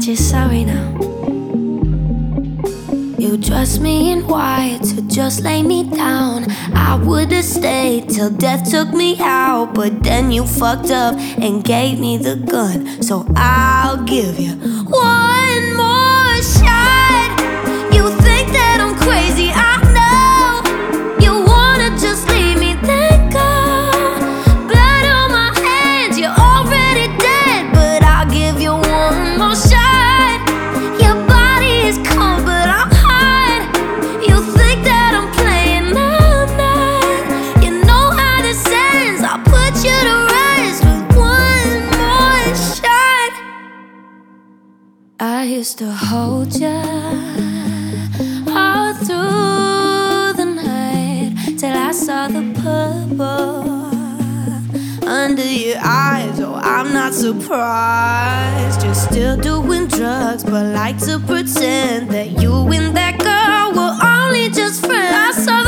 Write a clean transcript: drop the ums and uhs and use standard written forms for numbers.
you're sorry now. You dressed me in white to just lay me down. I would've stayed till death took me out, but then you fucked up and gave me the gun. So I'll give you one more shot. You think that I'm crazy, I know. You wanna just leave me, then go. Blood on my hands, you're already dead, but I'll give you one more shot. Your body is cold, but I'm hot. You think that I'm playing, I'm not. You know how this ends, I'll put you to rest with one more shot. I used to hold ya all through the night, till I saw the purple under your eyes. Oh, I'm not surprised. You're still doing drugs, but like to pretend that you and that girl were only just friends. I saw